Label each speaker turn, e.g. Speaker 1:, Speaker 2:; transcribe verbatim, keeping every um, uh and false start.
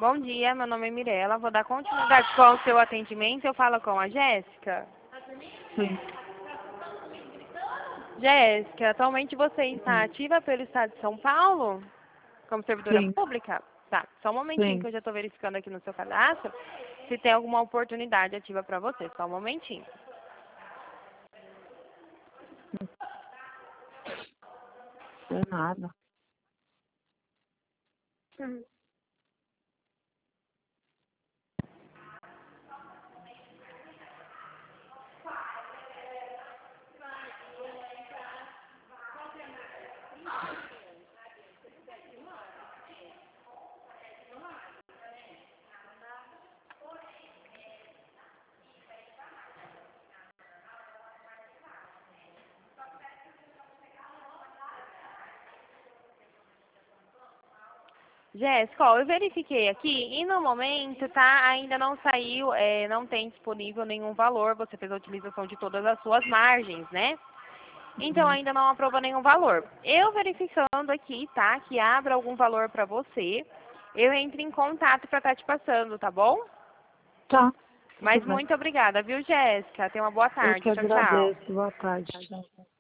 Speaker 1: Bom dia, meu nome é Mirela. Vou dar continuidade com o seu atendimento. Eu falo com a Jéssica.
Speaker 2: Sim.
Speaker 1: Jéssica, atualmente você está
Speaker 2: Hum.
Speaker 1: ativa pelo Estado de São Paulo como servidora
Speaker 2: Sim.
Speaker 1: pública? Tá, só um momentinho que
Speaker 2: Sim.
Speaker 1: eu já estou verificando aqui no seu cadastro se tem alguma oportunidade ativa para você. Só um momentinho.
Speaker 2: Não é nada.
Speaker 1: Uhum. Jéssica, ó, eu verifiquei aqui e no momento, tá, ainda não saiu, é, não tem disponível nenhum valor, você fez a utilização de todas as suas margens, né? Então
Speaker 2: Uhum.
Speaker 1: ainda não aprova nenhum valor. Eu verificando aqui, tá, que abra algum valor para você, eu entro em contato para estar te passando, tá bom?
Speaker 2: Tá, tudo
Speaker 1: Mas
Speaker 2: bem.
Speaker 1: muito obrigada, viu, Jéssica? Tenha uma boa
Speaker 2: Eu que
Speaker 1: tarde. Tchau, tchau.
Speaker 2: agradeço. Boa tarde. Tchau.